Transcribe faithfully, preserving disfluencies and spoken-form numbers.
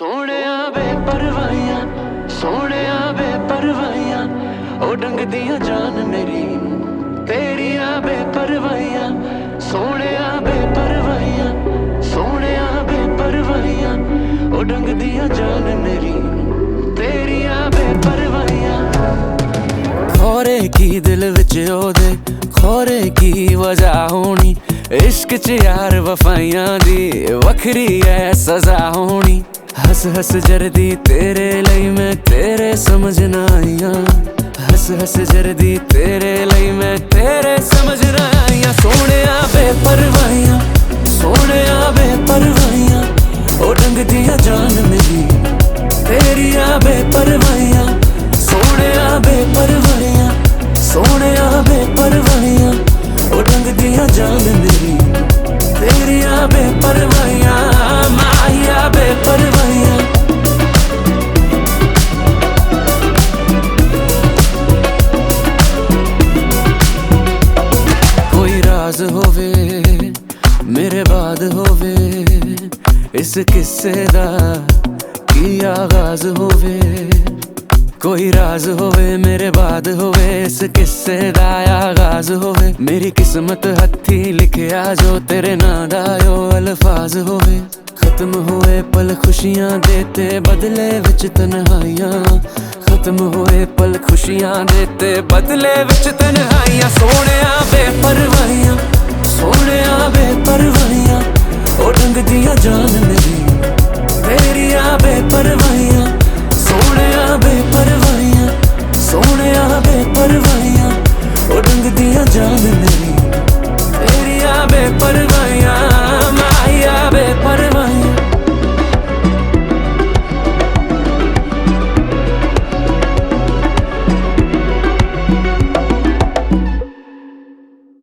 सोहणिया बेपरवाहियां सोहणिया बेपरवाहियां ओ डंगदियां जान मेरी तेरिया बेपरवाहियां सोहणिया बेपरवाहियां सोहणिया बेपरवाहियां ओ डंगदियां जान मेरी तेरिया बेपरवाहियां खोरे की दिल विच ओदे खोरे की वजह होनी इश्क च यार वफाइयां दी वखरी है सजा होनी हस हस जरदी तेरे लई मैं तेरे समझ ना आईयां हस हस जरदी तेरे लई मैं तेरे समझ ना आईयां सोहणिया बेपरवाहियां सोहणिया बेपरवाहियां ओ डंगदियां जान मेरी तेरिया बेपरवाहियां सोहणिया बेपरवाहियां सोहणिया बेपरवाहियां ओ डंगदियां जान मेरी तेरिया बेपरवाहियां माहिया बेपरवाहियां कोई राज होवे मेरे बाद होवे इस किस्से दा की आगाज होवे कोई राज होवे मेरे बाद होवे इस किस्से दा आगाज होवे मेरी किस्मत हथी लिखिया जो तेरे नां दा ओ अल्फाज होवे खत्म होए पल खुशियां देते बदले विच तन्हाइयां खत्म होए पल खुशियां देते बदले विच तन्हाइयां सोहणिया बेपरवाहियां सोहणिया बेपरवाहियां ओ डंगदियां जान मेरी